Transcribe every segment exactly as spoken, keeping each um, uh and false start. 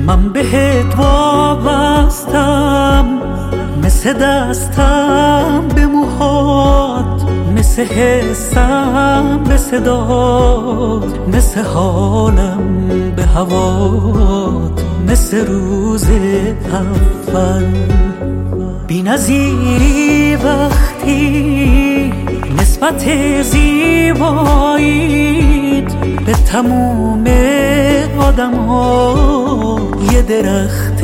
من بهت وابستم، مثل دستم به موهات، مثل حسم به صدات، مثل حالم به هوات، مثل روز اول. بی نظیری وقتی نسبت زیباییت به تموم آدم ها یه درخت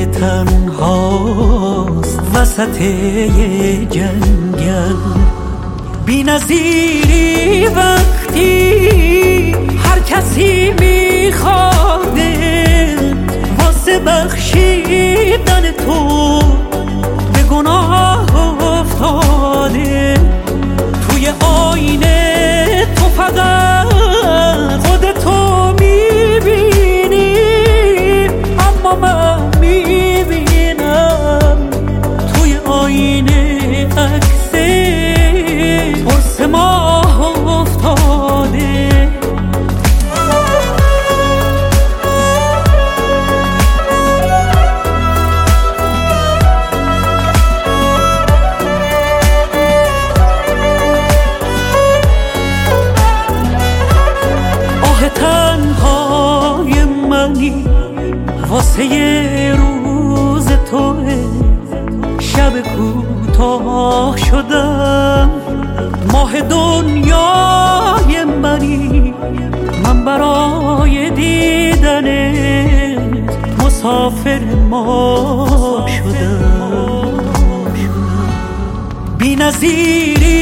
تنهاست وسط یه جنگل. بی نظیری وقتی هر کسی میخواده واسه بخشیدن تو به گناه افتاده. توی آینه تو فقط خودتو میبینی، اما من میبینم توی آینه عکس قرص ماه افتاده. تنهای منی واسه یه روز توه، شب کوتاه شدم ماه دنیای منی. من برای دیدنت مسافر ما شدم. بی نظیری